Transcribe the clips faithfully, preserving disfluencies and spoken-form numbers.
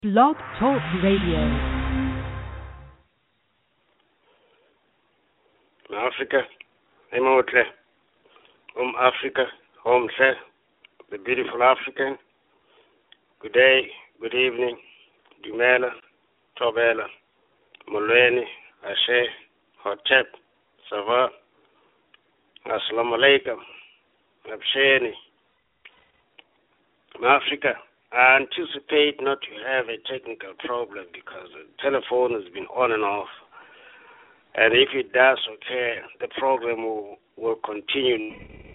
Blog Talk Radio. Africa, Emotle, Um Africa, Home Say, the beautiful African. Good day, good evening, Dumela, Tobela, Molweni, Ashe, Hotep, Sava, Assalamu alaikum, Absheni. Africa, I anticipate not to have a technical problem because the telephone has been on and off. And if it does occur, the program will, will continue.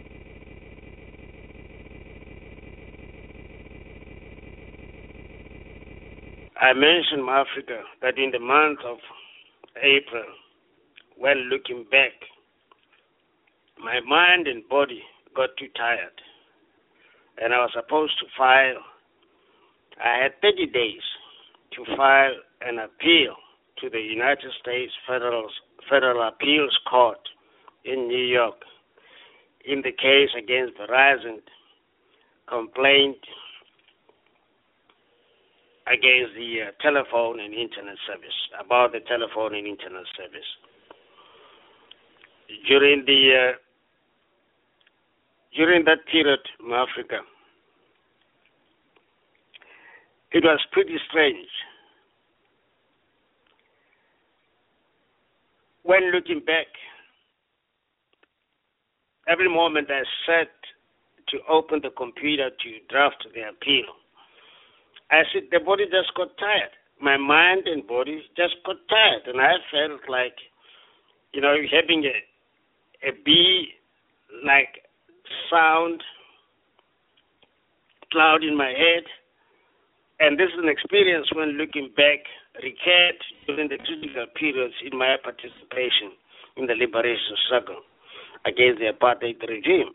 I mentioned Africa that in the month of April, when looking back, my mind and body got too tired. And I was supposed to file, I had thirty days to file an appeal to the United States Federal, Federal Appeals Court in New York in the case against Verizon complaint against the uh, telephone and internet service, about the telephone and internet service. During the uh, during that period in Africa, it was pretty strange. When looking back, every moment I sat to open the computer to draft the appeal, I said the body just got tired. My mind and body just got tired, and I felt like, you know, having a a bee like sound cloud in my head. And this is an experience when looking back, recurred during the critical periods in my participation in the liberation struggle against the apartheid regime.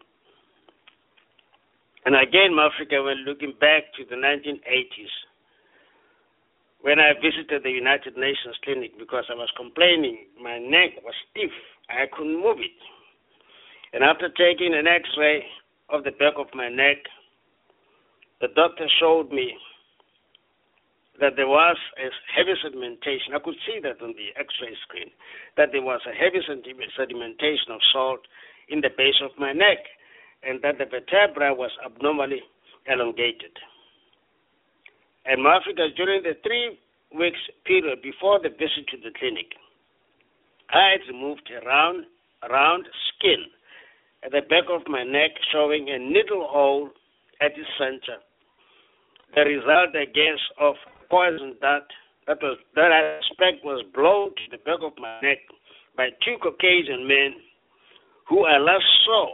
And again, Africa, when looking back to the nineteen eighties, when I visited the United Nations clinic because I was complaining, my neck was stiff, I couldn't move it. And after taking an x-ray of the back of my neck, the doctor showed me that there was a heavy sedimentation. I could see that on the x-ray screen, that there was a heavy sedimentation of salt in the base of my neck, and that the vertebra was abnormally elongated. And Africa, during the three weeks period before the visit to the clinic, I had removed a round, round skin at the back of my neck showing a needle hole at its center. The result, I guess, of poison that that was that I suspect was blown to the back of my neck by two Caucasian men who I last saw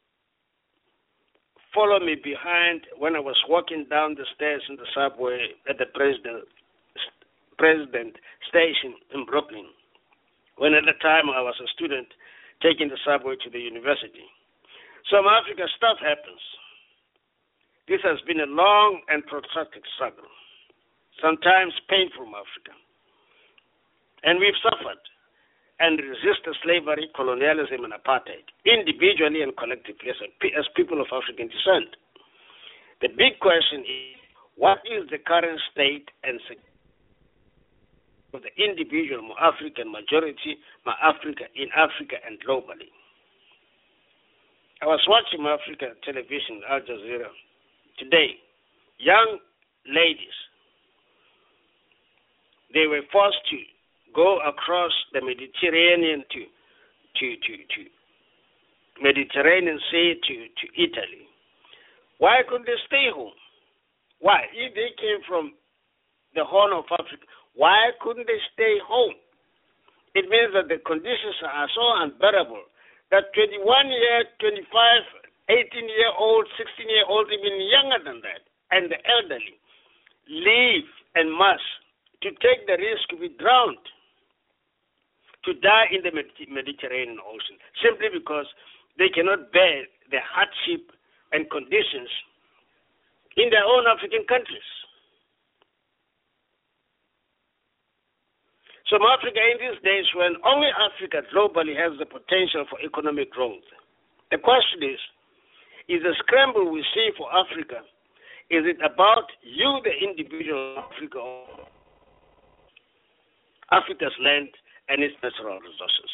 follow me behind when I was walking down the stairs in the subway at the president president station in Brooklyn, when at the time I was a student taking the subway to the university. So in Africa, stuff happens. This has been a long and protracted struggle, sometimes painful, Africa. And we've suffered and resisted slavery, colonialism, and apartheid, individually and collectively as, a, as people of African descent. The big question is, what is the current state and security of the individual African majority, Africa in Africa and globally? I was watching Africa television, Al Jazeera, today. Young ladies, they were forced to go across the Mediterranean to to to, to Mediterranean Sea to, to Italy. Why couldn't they stay home? Why? If they came from the Horn of Africa, why couldn't they stay home? It means that the conditions are so unbearable that twenty-one year, twenty-five, eighteen year old, sixteen year old, even younger than that, and the elderly leave en masse to take the risk to be drowned, to die in the Mediterranean Ocean, simply because they cannot bear the hardship and conditions in their own African countries. So Africa, in these days when only Africa globally has the potential for economic growth, the question is, is the scramble we see for Africa Is it about you, the individual of Africa, or Africa's land and its natural resources?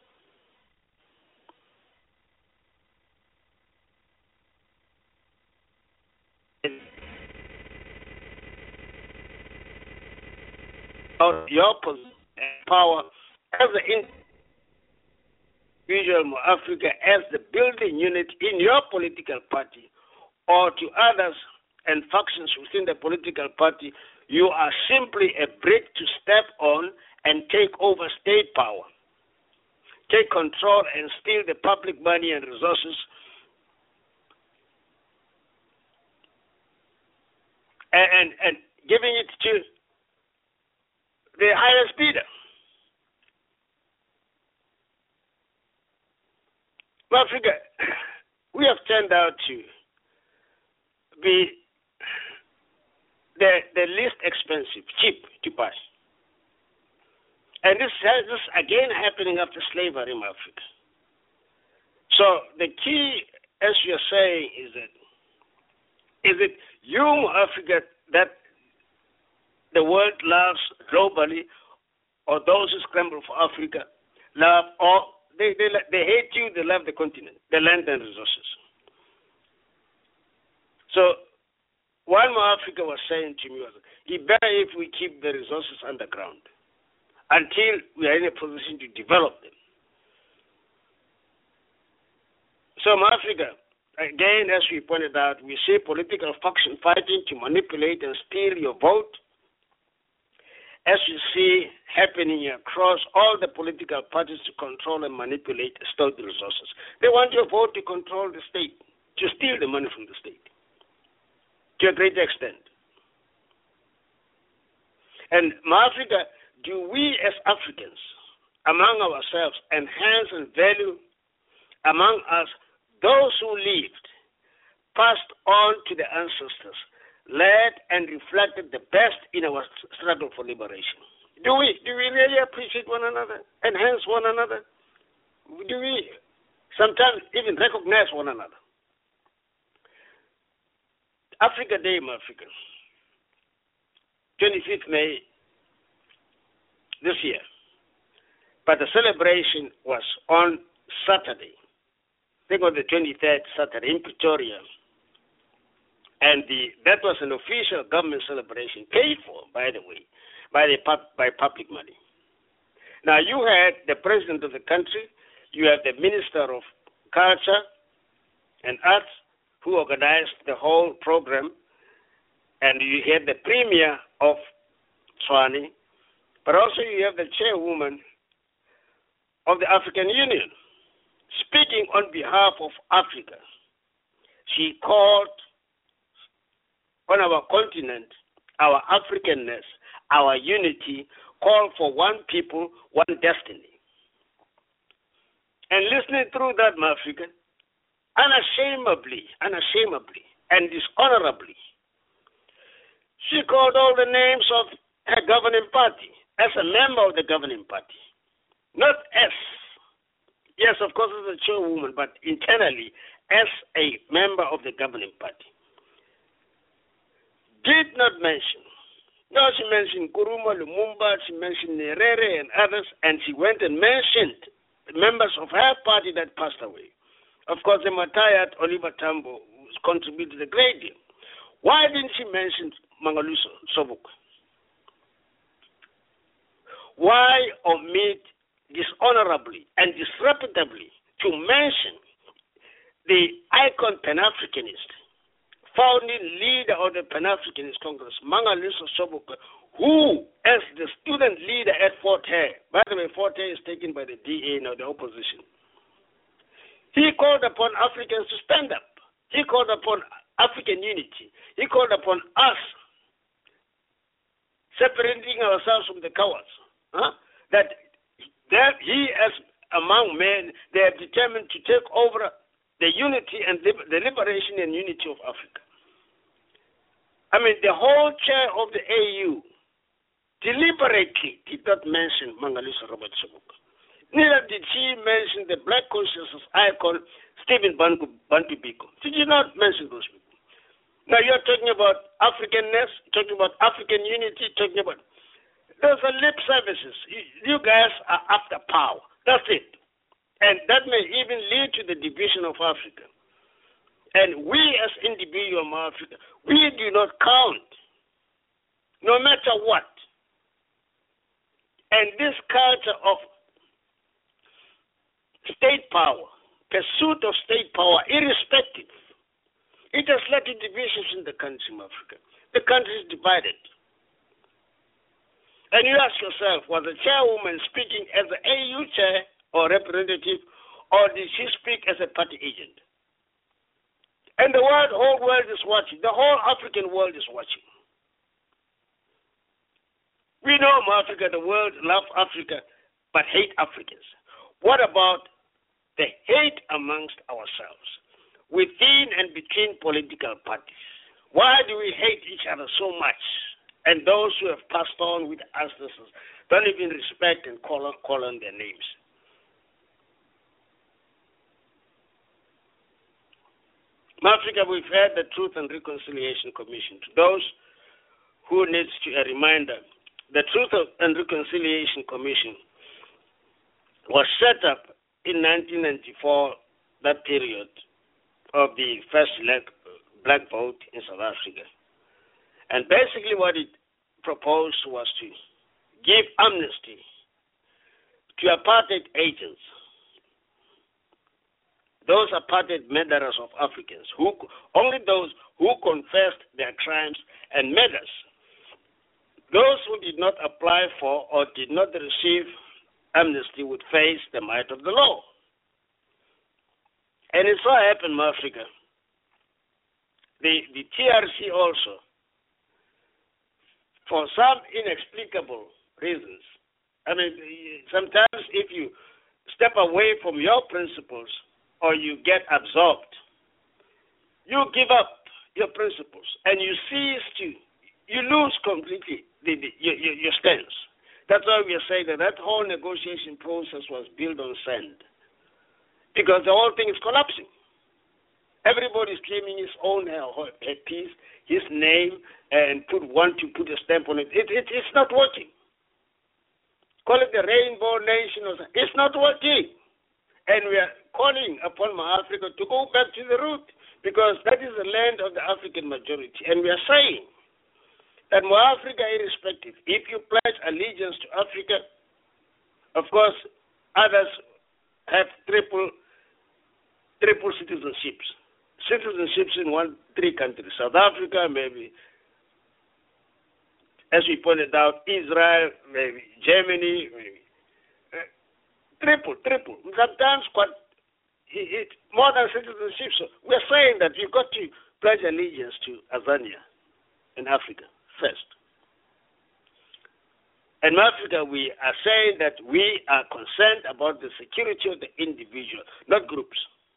About your position and power as the individual of Africa, as the building unit in your political party, or to others and factions within the political party, you are simply a brick to step on and take over state power, take control and steal the public money and resources, and, and, and giving it to the highest bidder. Africa, we have turned out to be the, the least expensive, cheap to buy. And this has this again happening after slavery in Africa. So the key, as you're saying, is that is it you, Africa, that the world loves globally, or those who scramble for Africa love, or they, they, they hate you, they love the continent, the land and resources. So what Africa was saying to me was, it better if we keep the resources underground until we are in a position to develop them. So Africa, again, as we pointed out, we see political faction fighting to manipulate and steal your vote, as you see happening across all the political parties to control and manipulate stored resources. They want your vote to control the state, to steal the money from the state, to a great extent. And Africa, do we as Africans, among ourselves, enhance and value among us those who lived, passed on to the ancestors, led and reflected the best in our struggle for liberation? Do we do we really appreciate one another, enhance one another? Do we sometimes even recognize one another? Africa Day, my Africa, twenty-fifth May this year, but the celebration was on Saturday. I think on the twenty-third Saturday in Pretoria. And the, that was an official government celebration, paid for, by the way, by the by public money. Now, you had the president of the country, you have the minister of culture and arts, who organized the whole program, and you had the premier of Tshwane, but also you have the chairwoman of the African Union, speaking on behalf of Africa. She called on our continent, our Africanness, our unity, call for one people, one destiny. And listening through that, my African, unashamedly, unashamedly, and dishonorably, she called all the names of her governing party as a member of the governing party, not as, yes, of course, as a chairwoman, but internally as a member of the governing party. Did not mention. No, she mentioned Kuruma, Lumumba, she mentioned Nyerere and others, and she went and mentioned the members of her party that passed away. Of course, the Matayat, Oliver Tambo, contributed a great deal. Why didn't she mention Mangaliswa Sobukwe? Why omit dishonorably and disreputably to mention the icon Pan-Africanist, founding leader of the Pan-Africanist Congress, Mangaliswa Sobukwe, who, as the student leader at Fort Hare, by the way, Fort Hare is taken by the D A, now the opposition, he called upon Africans to stand up. He called upon African unity. He called upon us, separating ourselves from the cowards, huh? that, that he, as among men, they are determined to take over the unity and the liberation and unity of Africa. I mean, the whole chair of the A U deliberately did not mention Mangaliswa Robert Sobukwe. Neither did she mention the black consciousness icon Stephen Bantu, Bantu Biko. She did not mention those people. Now you're talking about Africanness, talking about African unity, talking about those are lip services. You, you guys are after power. That's it. And that may even lead to the division of Africa. And we as individuals of Africa, we do not count, no matter what. And this culture of state power, pursuit of state power, irrespective, it has led to divisions in the country of Africa. The country is divided. And you ask yourself, was the chairwoman speaking as the A U chair or representative, or did she speak as a party agent? And the world, whole world is watching. The whole African world is watching. We know Africa, the world loves Africa, but hate Africans. What about the hate amongst ourselves, within and between political parties? Why do we hate each other so much? And those who have passed on with ancestors don't even respect and call on, call on their names. In Africa, we've had the Truth and Reconciliation Commission. To those who need to, a reminder, the Truth and Reconciliation Commission was set up in nineteen ninety-four, that period of the first black vote in South Africa. And basically what it proposed was to give amnesty to apartheid agents, those apartheid murderers of Africans, who only those who confessed their crimes and murders. Those who did not apply for or did not receive amnesty would face the might of the law. And it so happened in Africa, the, the T R C also, for some inexplicable reasons, I mean, sometimes if you step away from your principles or you get absorbed, you give up your principles and you cease to, you lose completely the, the, your, your stance. That's why we are saying that that whole negotiation process was built on sand, because the whole thing is collapsing. Everybody is claiming his own uh, piece, his name, and put want to put a stamp on it. It, it. It's not working. Call it the Rainbow Nation or something. It's not working. And we are calling upon Africa to go back to the root, because that is the land of the African majority. And we are saying that Africa, irrespective, if you pledge allegiance to Africa, of course, others have triple triple citizenships. Citizenships in one, three countries. South Africa, maybe, as we pointed out, Israel, maybe, Germany, maybe. Uh, triple, triple. Sometimes quite, it, it, more than citizenship. So we're saying that you've got to pledge allegiance to Azania in Africa first. In Africa, we are saying that we are concerned about the security of the individual, not groups.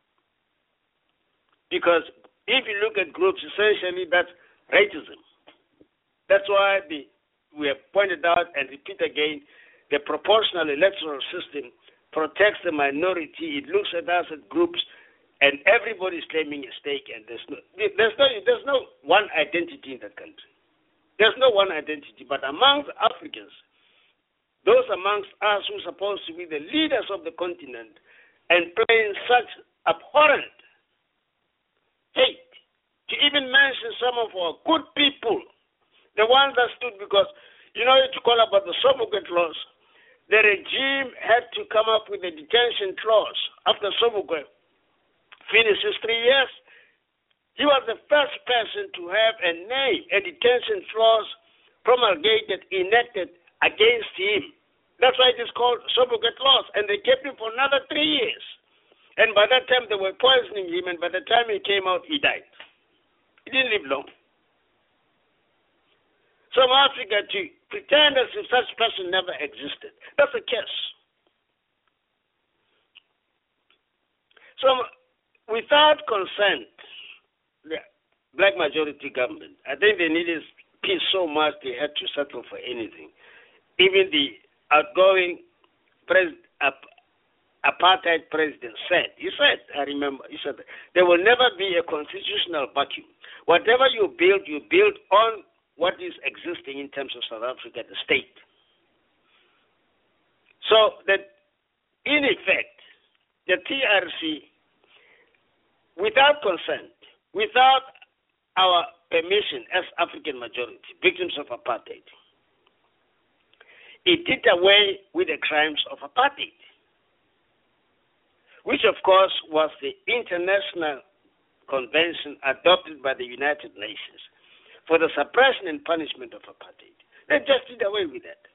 Because if you look at groups, essentially that's racism. That's why the, we have pointed out and repeat again, the proportional electoral system protects the minority. It looks at us as groups, and everybody is claiming a stake. And there's no, there's no, there's no one identity in that country. There's no one identity. But amongst Africans, those amongst us who are supposed to be the leaders of the continent and playing such abhorrent hate, to even mention some of our good people, the ones that stood, because, you know, to call about the Sobukwe clause, the regime had to come up with a detention clause after Sobukwe finishes three years. He was the first person to have a name, a detention clause promulgated, enacted against him. That's why it is called Sobukwe clause, and they kept him for another three years. And by that time, they were poisoning him, and by the time he came out, he died. He didn't live long. So in Africa, to pretend as if such person never existed, that's a curse. So without consent, the black majority government, I think they needed peace so much they had to settle for anything. Even the outgoing president, apartheid president said, he said, I remember, he said, there will never be a constitutional vacuum. Whatever you build, you build on what is existing in terms of South Africa, the state. So that, in effect, the T R C, without consent, without our permission as African majority, victims of apartheid, it did away with the crimes of apartheid, which of course was the international convention adopted by the United Nations for the suppression and punishment of apartheid. They just did away with that.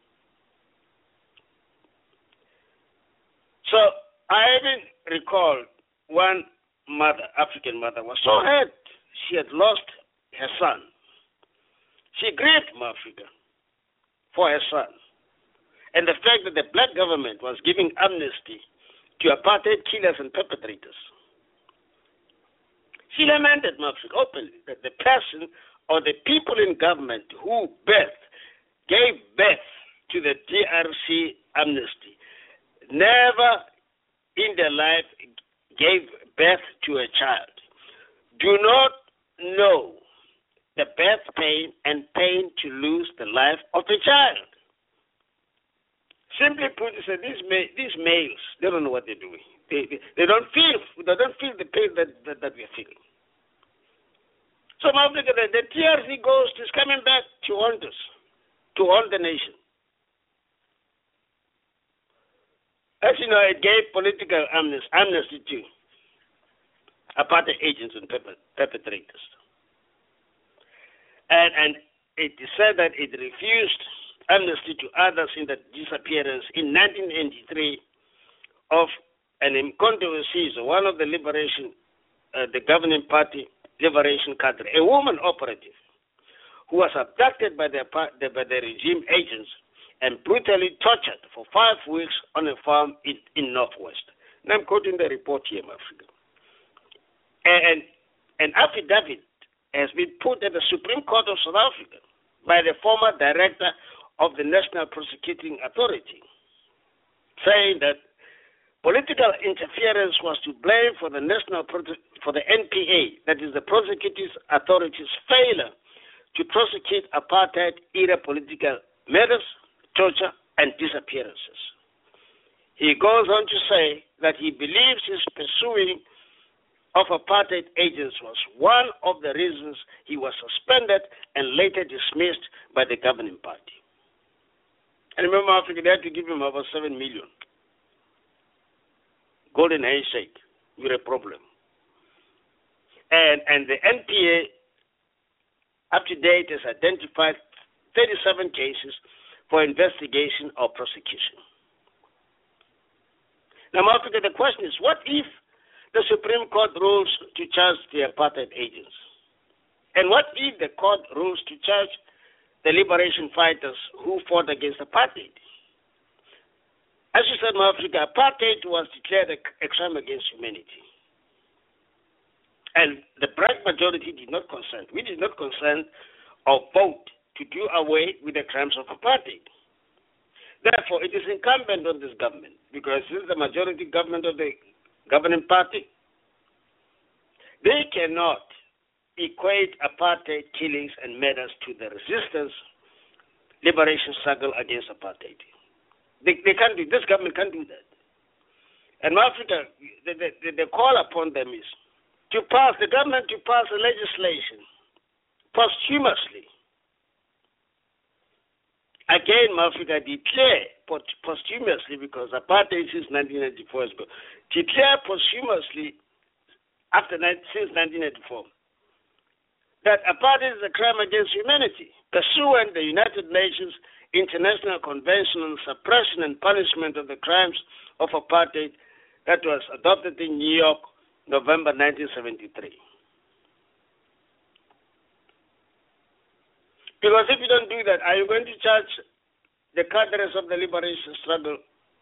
So I even recall one mother, African mother, was so hurt. She had lost her son. She grieved Africa for her son. And the fact that the black government was giving amnesty to apartheid killers and perpetrators. She lamented Africa openly that the person or the people in government who birth, gave birth to the T R C amnesty never in their life gave birth to a child, do not know the birth pain and pain to lose the life of a child. Simply put, said these ma- these males, they don't know what they're doing. They, they they don't feel they don't feel the pain that that, that we're feeling. So now the, the T R C ghost is coming back to haunt us, to haunt the nation. As you know, it gave political amnesty, amnesty to apartheid agents and perpetrators. And, and it is said that it refused amnesty to others in the disappearance in nineteen eighty-three of an Mkhonto we Sizwe, one of the liberation, uh, the governing party liberation cadre, a woman operative who was abducted by the, by the regime agents and brutally tortured for five weeks on a farm in, in Northwest. And I'm quoting the report here, Africa. And an affidavit has been put at the Supreme Court of South Africa by the former director of the National Prosecuting Authority, saying that political interference was to blame for the national for the N P A, that is the Prosecuting Authority's failure to prosecute apartheid-era political matters, torture, and disappearances. He goes on to say that he believes his pursuing of apartheid agents was one of the reasons he was suspended and later dismissed by the governing party. And remember, Africa, they had to give him about seven million. Golden handshake with a problem. And, and the N P A, up to date, has identified thirty-seven cases for investigation or prosecution. Now, Africa, the question is, what if the Supreme Court rules to charge the apartheid agents? And what if the court rules to charge the liberation fighters who fought against apartheid? As you said, Africa, apartheid was declared a, a crime against humanity. And the black majority did not consent. We did not consent or vote to do away with the crimes of apartheid. Therefore, it is incumbent on this government, because this is the majority government of the governing party. They cannot equate apartheid killings and murders to the resistance, liberation struggle against apartheid. They, they can't do, this government can't do that. And Africa, the, the, the call upon them is to pass, the government to pass a legislation posthumously. Again, Africa declare posthumously, because apartheid since nineteen ninety-four is go, declare posthumously after since nineteen ninety-four that apartheid is a crime against humanity, pursuant the United Nations International Convention on Suppression and Punishment of the Crimes of Apartheid that was adopted in New York, November nineteen seventy-three. Because if you don't do that, are you going to charge the cadres of the liberation struggle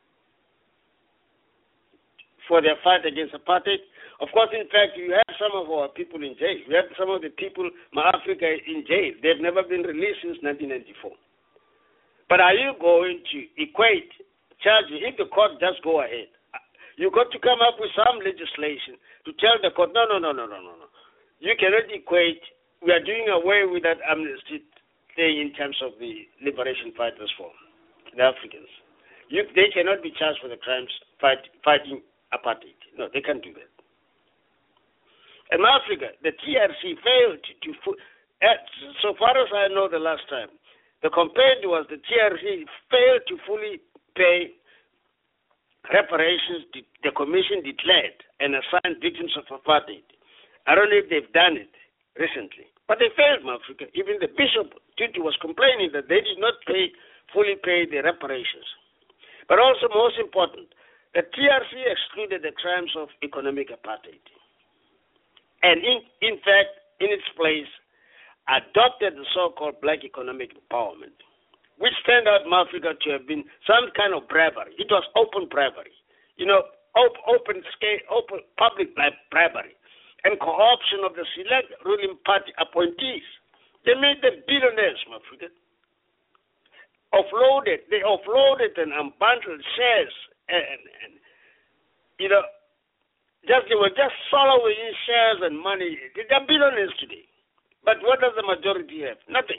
for their fight against apartheid? Of course, in fact, you have some of our people in jail. You have some of the people, Africa, in jail. They've never been released since nineteen ninety-four. But are you going to equate charging, if the court just go ahead, you've got to come up with some legislation to tell the court, no, no, no, no, no, no, no. you cannot equate, we are doing away with that amnesty thing in terms of the liberation fighters for the Africans. You, they cannot be charged for the crimes fight, fighting apartheid. No, they can't do that. In Africa, the T R C failed to, to uh, so far as I know the last time, the complaint was the T R C failed to fully pay reparations the commission declared and assigned victims of apartheid. I don't know if they've done it recently, but they failed, Africa. Even the Bishop Tutu was complaining that they did not pay, fully pay the reparations. But also, most important, the T R C excluded the crimes of economic apartheid. And in, in fact, in its place, adopted the so-called black economic empowerment, which turned out in Africa to have been some kind of bribery. It was open bribery. You know, op- open scale, open public bribery and co-option of the select ruling party appointees. They made them billionaires, my friend. Offloaded, they offloaded and unbundled shares and, and, and you know, just they were just swallowing in shares and money. They're billionaires today. But what does the majority have? Nothing.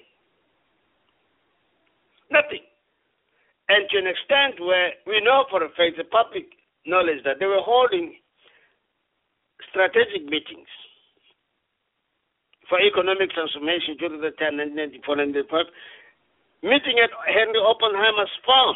Nothing. And to an extent where we know for a fact, the public knowledge that they were holding strategic meetings for economic transformation during the time nineteen ninety-four ninety-five, meeting at Henry Oppenheimer's farm.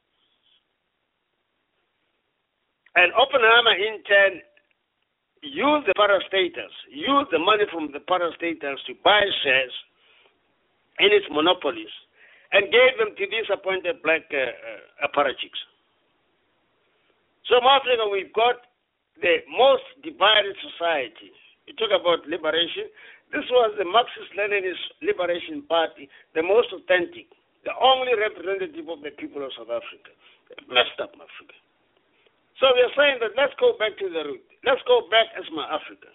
And Oppenheimer in turn used the parastatals, used the money from the parastatals to buy shares in its monopolies and gave them to these appointed black uh, uh, apparatchiks. So in Africa, we've got the most divided society. You talk about liberation. This was the Marxist-Leninist Liberation Party, the most authentic, the only representative of the people of South Africa. They messed up Africa. So we are saying that let's go back to the root. Let's go back as my Africa.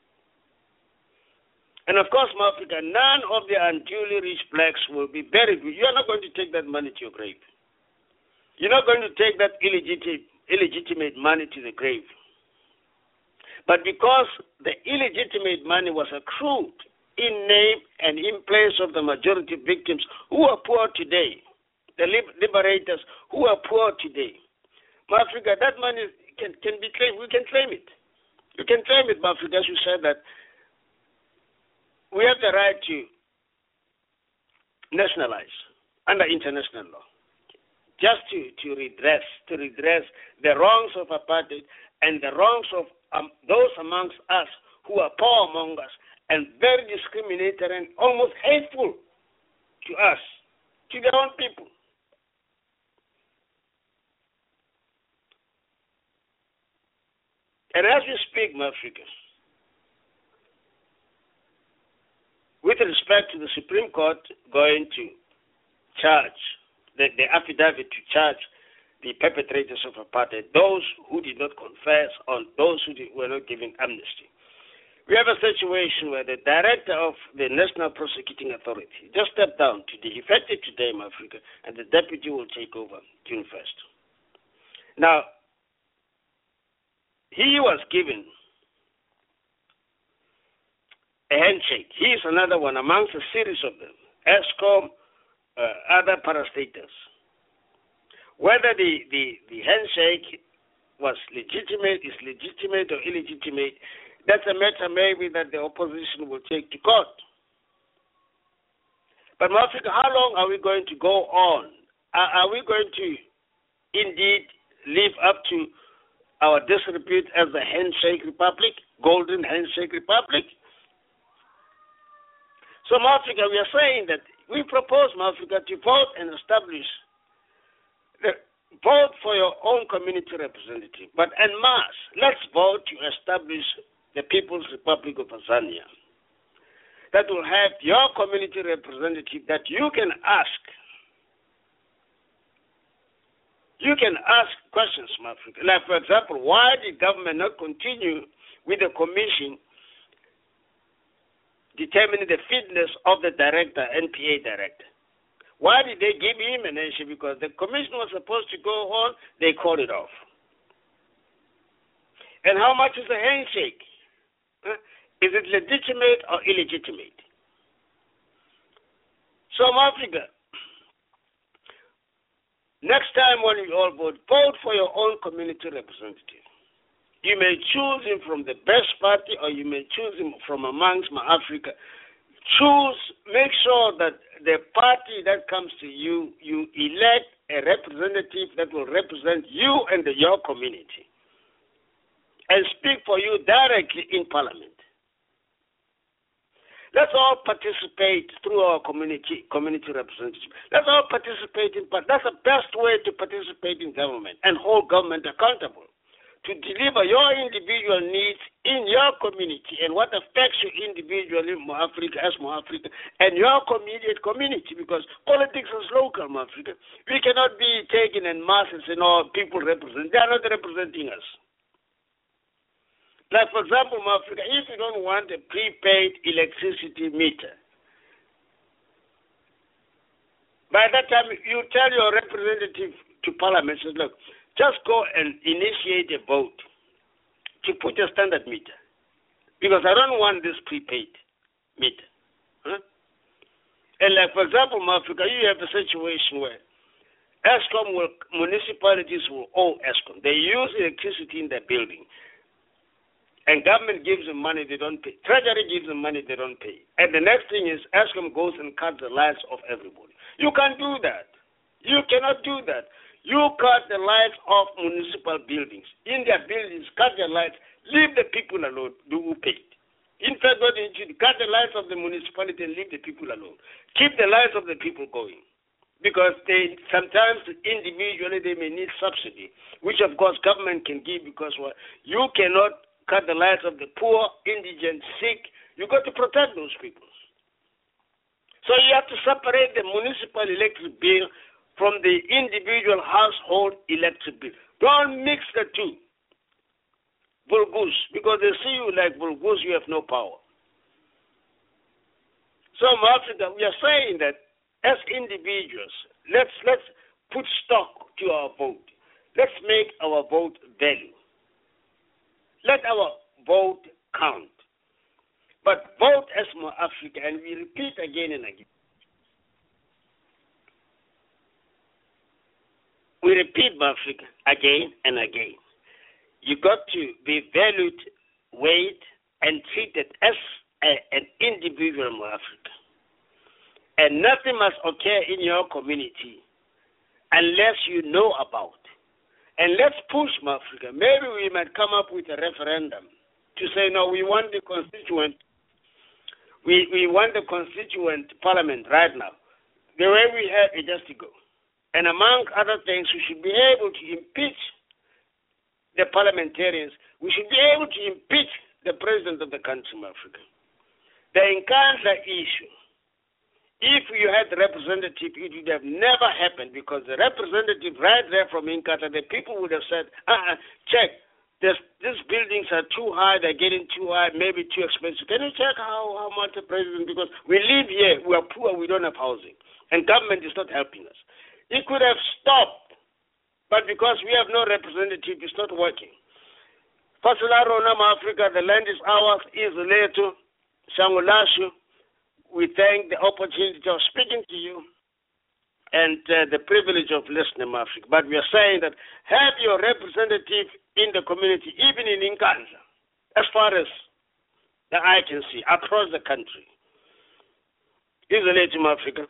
And of course, my Africa, none of the unduly rich blacks will be buried. You're not going to take that money to your grave. You're not going to take that illegitimate, illegitimate money to the grave. But because the illegitimate money was accrued in name and in place of the majority victims who are poor today, the liberators who are poor today, my Africa, that money can, can be claimed. We can claim it. You can claim it, my Africa, as you said that we have the right to nationalize under international law, just to, to redress to redress the wrongs of apartheid and the wrongs of um, those amongst us who are poor among us and very discriminatory and almost hateful to us, to their own people. And as we speak, my Africa, with respect to the Supreme Court going to charge, the, the affidavit to charge the perpetrators of apartheid, those who did not confess, on those who did, were not given amnesty. We have a situation where the director of the National Prosecuting Authority just stepped down today, effective today in Africa, and the deputy will take over June first. Now, he was given a handshake. He is another one amongst a series of them, ESCOM, uh, other parastatals. Whether the, the, the handshake was legitimate, is legitimate or illegitimate, that's a matter maybe that the opposition will take to court. But Africa, how long are we going to go on? Are, are we going to indeed live up to our disrepute as the handshake republic, golden handshake republic? So, Africa, we are saying that we propose, Africa, to vote and establish, the, vote for your own community representative, but en masse, let's vote to establish the People's Republic of Tanzania that will have your community representative that you can ask. You can ask questions, Africa. Like, for example, why did government not continue with the commission determining the fitness of the director, N P A director? Why did they give him an issue? Because the commission was supposed to go on, they called it off. And how much is the handshake? Huh? Is it legitimate or illegitimate? South Africa, next time when you all vote, vote for your own community representative. You may choose him from the best party or you may choose him from amongst my Africa. Choose, make sure that the party that comes to you, you elect a representative that will represent you and the, your community and speak for you directly in Parliament. Let's all participate through our community community representatives. Let's all participate in, that's the best way to participate in government and hold government accountable to deliver your individual needs in your community and what affects you individually, Mo Africa, as Mo Africa, and your immediate community, because politics is local, Mo Africa. We cannot be taken in masses and all people represent. They are not representing us. Like, for example, Mo Africa, if you don't want a prepaid electricity meter, by that time you tell your representative to Parliament, says, look, just go and initiate a vote to put a standard meter, because I don't want this prepaid meter. Huh? And like, for example, Mo Africa, you have a situation where ESCOM will, municipalities will owe ESCOM. They use electricity in their building. And government gives them money, they don't pay. Treasury gives them money, they don't pay. And the next thing is ESCOM goes and cuts the lights of everybody. You can't do that. You cannot do that. You cut the lights of municipal buildings. In their buildings, cut the lights. Leave the people alone who paid. In fact, what you should cut the lights of the municipality and leave the people alone. Keep the lights of the people going. Because they sometimes individually they may need subsidy, which of course government can give, because well, you cannot cut the lives of the poor, indigent, sick. You got to protect those people. So you have to separate the municipal electric bill from the individual household electric bill. Don't mix the two. Bulgus, because they see you like bulgus, you have no power. So in Africa, we are saying that as individuals, let's let's put stock to our vote. Let's make our vote value. Let our vote count. But vote as Mo Africa, and we repeat again and again. We repeat Mo Africa again and again. You got to be valued, weighed, and treated as a, an individual Mo Africa. And nothing must occur in your community unless you know about. And let's push Mo Africa. Maybe we might come up with a referendum to say, no, we want the constituent, we, we want the constituent parliament right now. The way we have it just to go. And among other things, we should be able to impeach the parliamentarians. We should be able to impeach the president of the country, Mo Africa. The Nkandla issue, if you had the representative, it would have never happened, because the representative right there from Inkatha, the people would have said, uh-uh, check, this, these buildings are too high, they're getting too high, maybe too expensive. Can you check how, how much the president, because we live here, we are poor, we don't have housing, and government is not helping us. It could have stopped, but because we have no representative, it's not working. Fasilaro Nama Africa, the land is ours, is Leto, Sangulashu. We thank the opportunity of speaking to you and uh, the privilege of listening, Africa. But we are saying that have your representative in the community, even in Nkandla, as far as the eye can see, across the country. Is the Africa.